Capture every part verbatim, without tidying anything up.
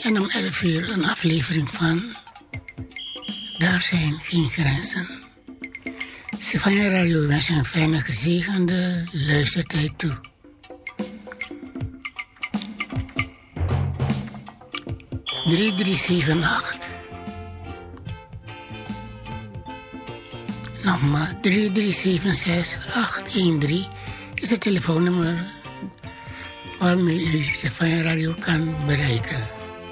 En om elf uur een aflevering van Daar zijn geen grenzen. Savannah Radio wens je een fijne gezegende luistertijd toe. drie drie zeven acht. Nogmaals, drie drie zeven zes acht een drie is het telefoonnummer waarmee u Savannah Radio kan bereiken.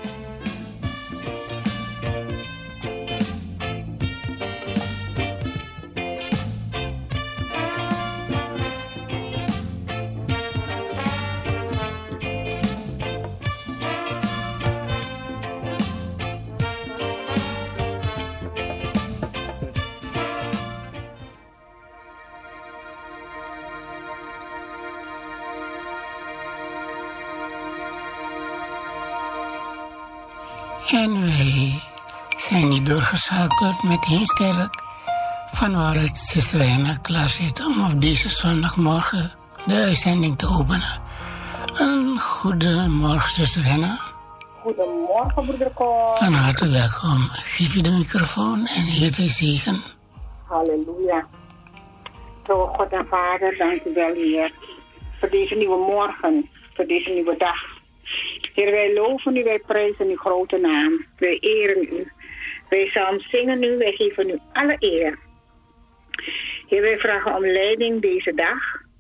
En wij zijn nu doorgeschakeld met Heemskerk, van waaruit zuster Reina klaar zit om op deze zondagmorgen de uitzending te openen. Een goede morgen, zuster Reina. Goedemorgen, broeder Cor. Van harte welkom. Geef je de microfoon en heel veel zegen. Halleluja. Zo, God en Vader, dank u wel, Heer, voor deze nieuwe morgen, voor deze nieuwe dag. Heer, wij loven u, wij prijzen uw grote naam. Wij eren u. Wij zullen zingen u, wij geven u alle eer. Heer, wij vragen om leiding deze dag.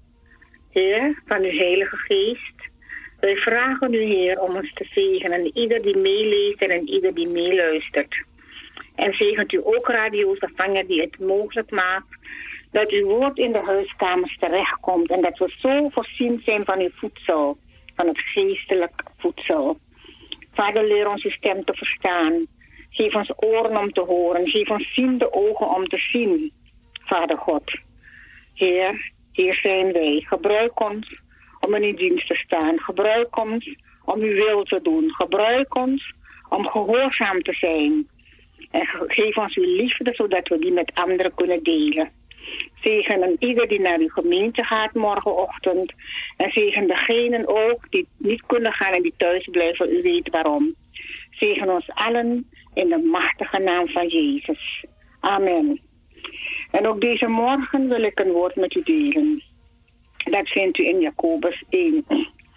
Heer, van uw Heilige Geest. Wij vragen u, Heer, om ons te zegenen. Ieder die meeleest en ieder die meeluistert. En zegent u ook Radio Savannah die het mogelijk maakt dat uw woord in de huiskamers terechtkomt. En dat we zo voorzien zijn van uw voedsel. Van het geestelijk voedsel. Vader, leer ons uw stem te verstaan. Geef ons oren om te horen. Geef ons ziende ogen om te zien. Vader God. Heer, hier zijn wij. Gebruik ons om in uw dienst te staan. Gebruik ons om uw wil te doen. Gebruik ons om gehoorzaam te zijn. En geef ons uw liefde, zodat we die met anderen kunnen delen. Zegen ieder die naar uw gemeente gaat morgenochtend. En zegen degenen ook die niet kunnen gaan en die thuis blijven. U weet waarom. Zegen ons allen in de machtige naam van Jezus. Amen. En ook deze morgen wil ik een woord met u delen. Dat vindt u in Jacobus één.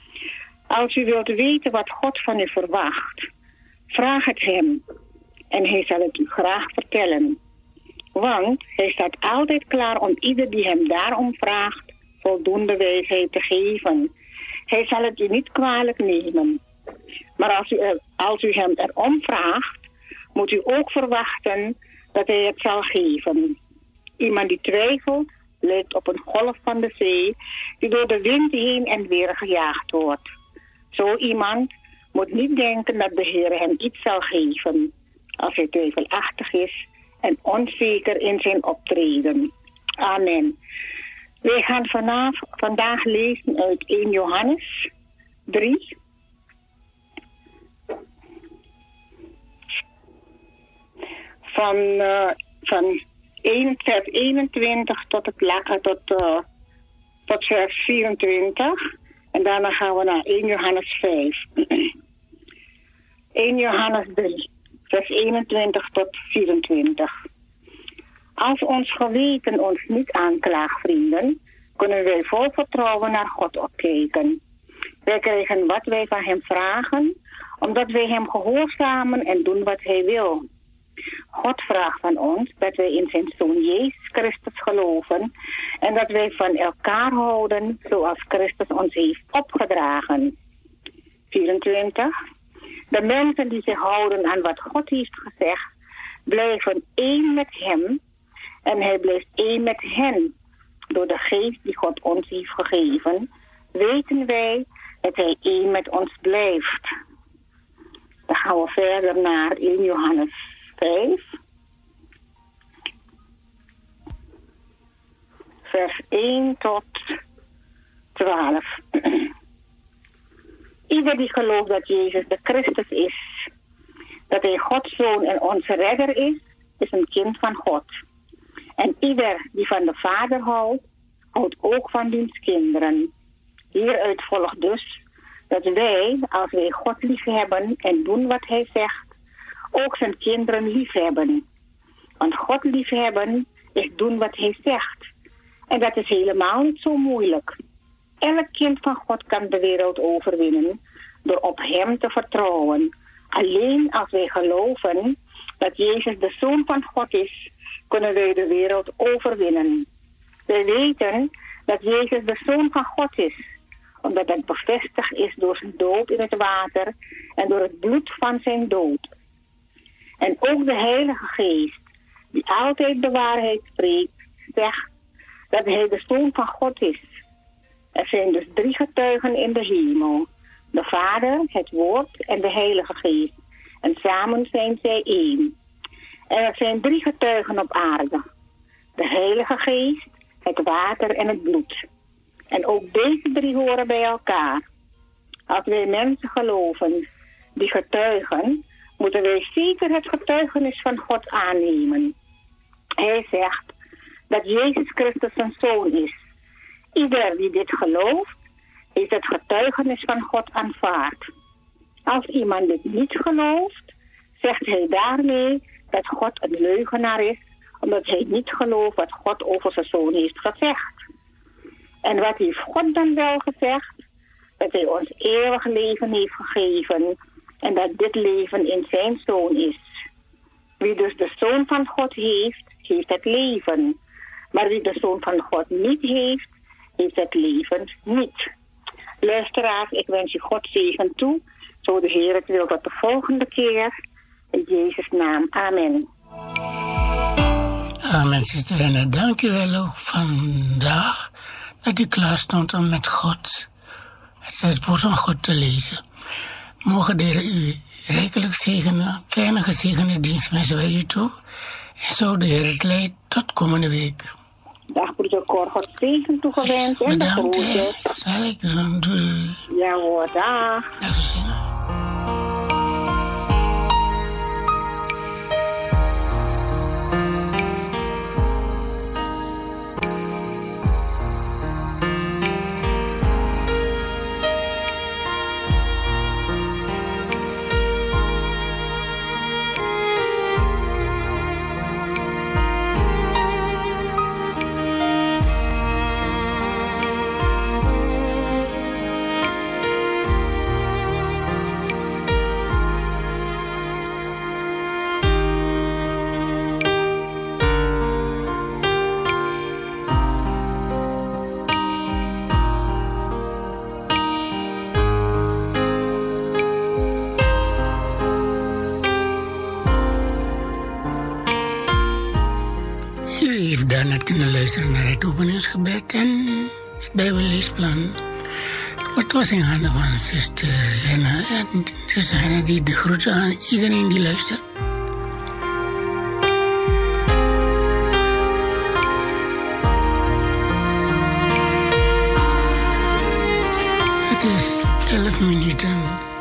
Als u wilt weten wat God van u verwacht, vraag het hem. En hij zal het u graag vertellen. Want hij staat altijd klaar om ieder die hem daarom vraagt voldoende wijsheid te geven. Hij zal het u niet kwalijk nemen. Maar als u, er, als u hem erom vraagt, moet u ook verwachten dat hij het zal geven. Iemand die twijfelt, lijkt op een golf van de zee die door de wind heen en weer gejaagd wordt. Zo iemand moet niet denken dat de Heer hem iets zal geven als hij twijfelachtig is en onzeker in zijn optreden. Amen. Wij gaan vanaf, vandaag lezen uit eerste Johannes drie. Van, uh, van vers eenentwintig tot, het, tot, uh, tot vers vierentwintig. En daarna gaan we naar eerste Johannes vijf. eerste Johannes drie. Vers eenentwintig tot vierentwintig. Als ons geweten ons niet aanklaagt, vrienden, kunnen wij vol vertrouwen naar God opkijken. Wij krijgen wat wij van hem vragen, omdat wij hem gehoorzamen en doen wat hij wil. God vraagt van ons dat wij in zijn Zoon Jezus Christus geloven en dat wij van elkaar houden zoals Christus ons heeft opgedragen. vierentwintig. De mensen die zich houden aan wat God heeft gezegd, blijven één met hem en hij blijft één met hen. Door de geest die God ons heeft gegeven, weten wij dat hij één met ons blijft. Dan gaan we verder naar eerste Johannes vijf. Vers één tot twaalf. Ieder die gelooft dat Jezus de Christus is, dat hij Gods Zoon en onze redder is, is een kind van God. En ieder die van de Vader houdt, houdt ook van diens kinderen. Hieruit volgt dus Dat wij, als wij God lief hebben en doen wat hij zegt, ook zijn kinderen lief hebben. Want God lief hebben is doen wat hij zegt. En dat is helemaal niet zo moeilijk. Elk kind van God kan de wereld overwinnen door op hem te vertrouwen. Alleen als wij geloven dat Jezus de Zoon van God is, kunnen wij de wereld overwinnen. Wij weten dat Jezus de Zoon van God is, omdat het bevestigd is door zijn dood in het water en door het bloed van zijn dood. En ook de Heilige Geest, die altijd de waarheid spreekt, zegt dat hij de Zoon van God is. Er zijn dus drie getuigen in de hemel. De Vader, het Woord en de Heilige Geest. En samen zijn zij één. En er zijn drie getuigen op aarde. De Heilige Geest, het water en het bloed. En ook deze drie horen bij elkaar. Als wij mensen geloven die getuigen, moeten wij zeker het getuigenis van God aannemen. Hij zegt dat Jezus Christus zijn Zoon is. Ieder die dit gelooft, heeft het getuigenis van God aanvaard. Als iemand dit niet gelooft, zegt hij daarmee dat God een leugenaar is, omdat hij niet gelooft wat God over zijn Zoon heeft gezegd. En wat heeft God dan wel gezegd? Dat hij ons eeuwig leven heeft gegeven en dat dit leven in zijn Zoon is. Wie dus de Zoon van God heeft, heeft het leven. Maar wie de Zoon van God niet heeft, heeft het leven niet. Luisteraars, ik wens je God zegen toe. Zo de Heer het wil tot de volgende keer. In Jezus' naam. Amen. Amen, zuster Renna. Dank u wel ook vandaag dat u klaar stond om met God het woord van God te lezen. Mogen de Heer u rijkelijk zegenen, fijne gezegende dienst wensen wij u toe. En zo de Heer het leidt tot komende week. Dag broeder Cor, God zegen toegewenst en de groeten. Zal ik doen, doei. Ja hoor, dag. Dag zuster. Daarnet kunnen luisteren naar het openingsgebed en het Bijbelleesplan. Het was in handen van zuster Henna. En zuster Henna die de groeten aan iedereen die luistert. Het is elf minuten.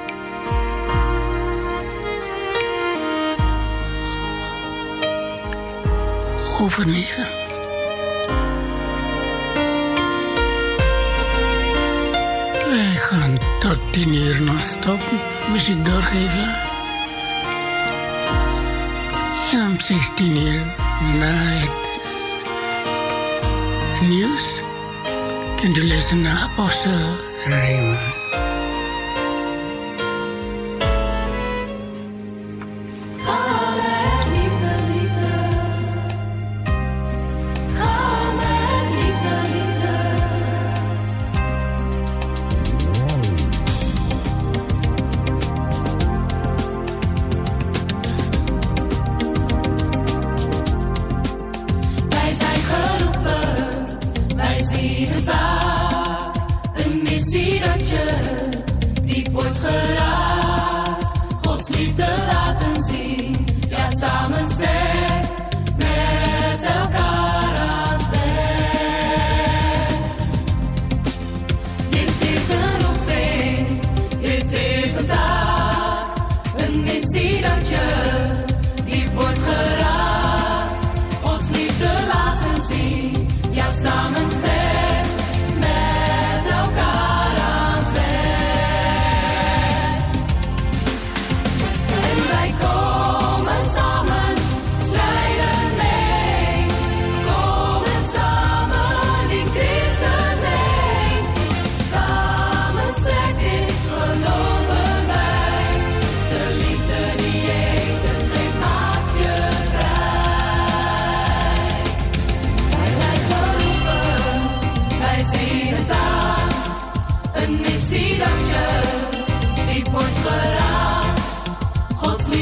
Over negen. Wij gaan tot tien uur non-stop muziek doorgeven. En om zestien uur na het nieuws kunt u luisteren naar Apostel Raymond. Samen. samen sterk met elkaar aan het werk.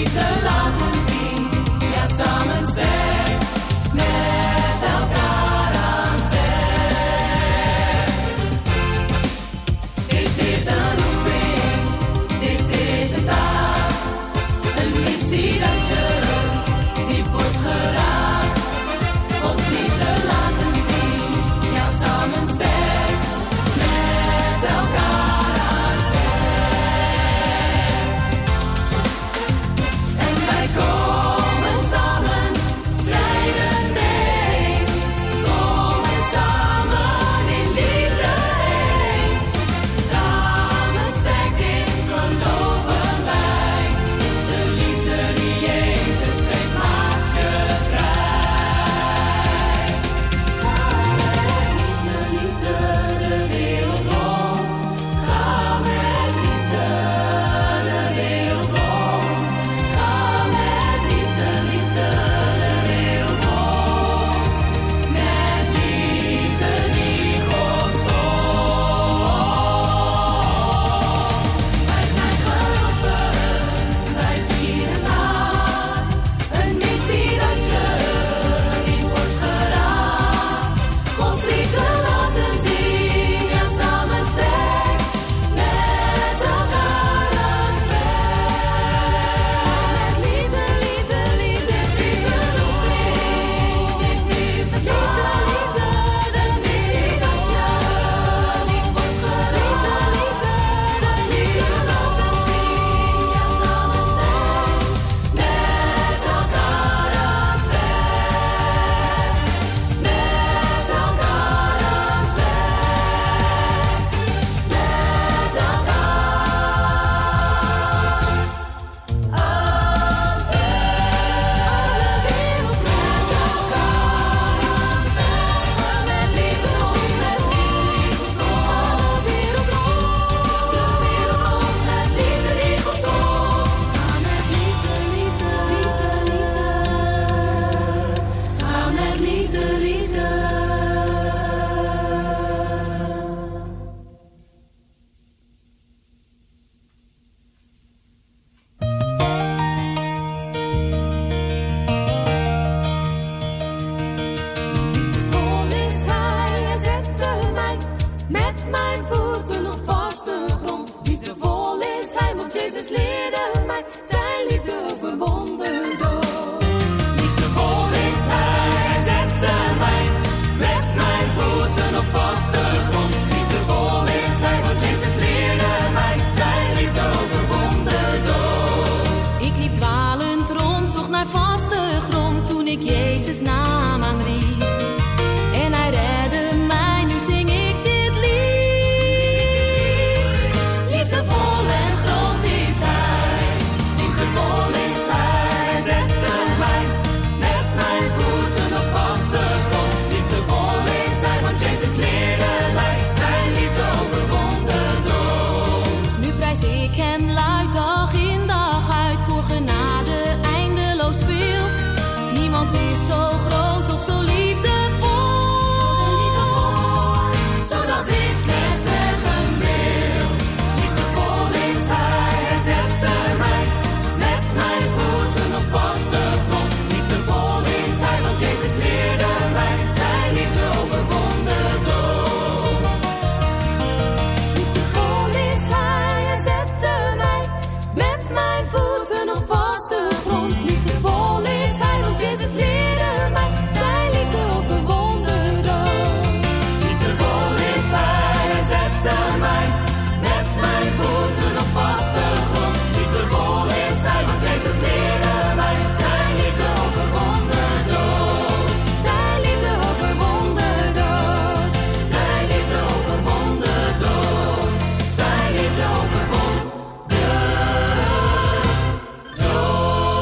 Dood.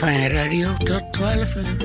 van je radio tot twaalf uur.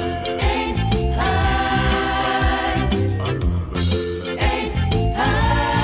Eenheid.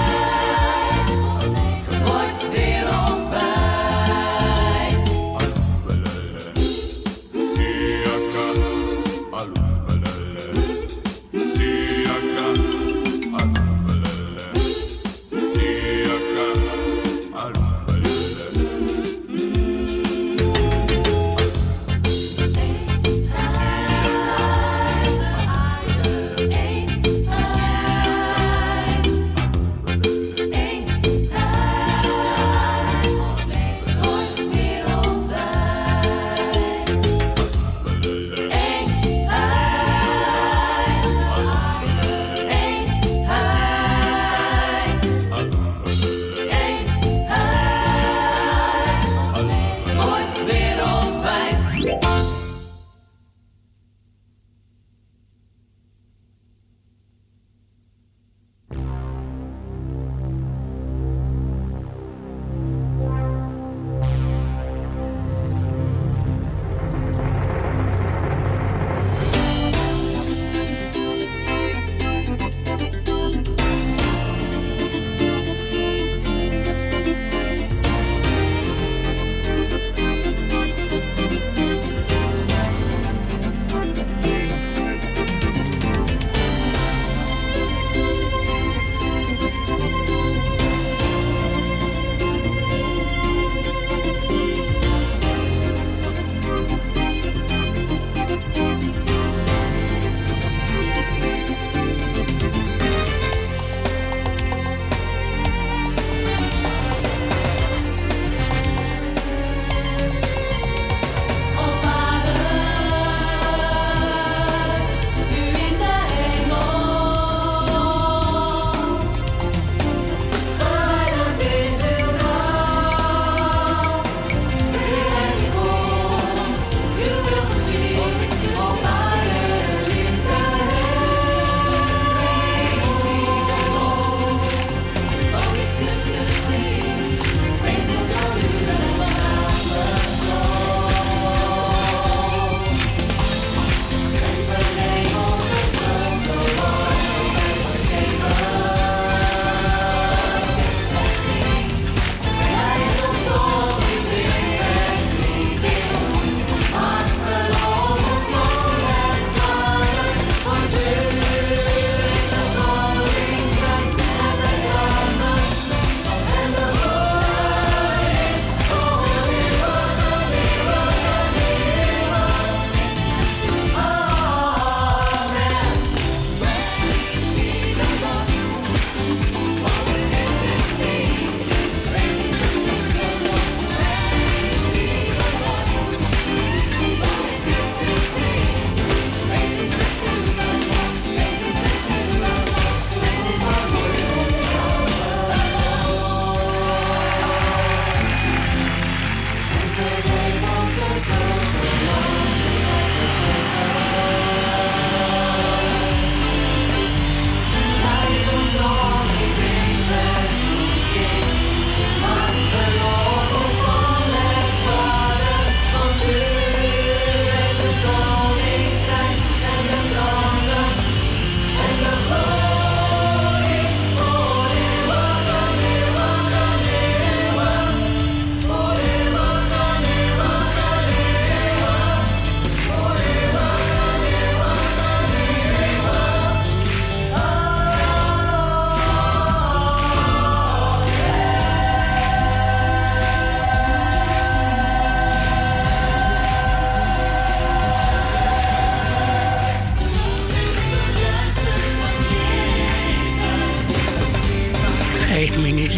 Vijf minuten.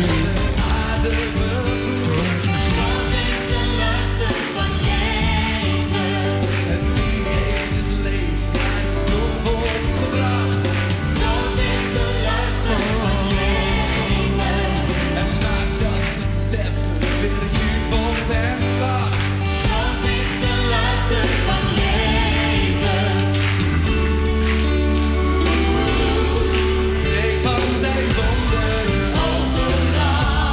Overal.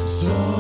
So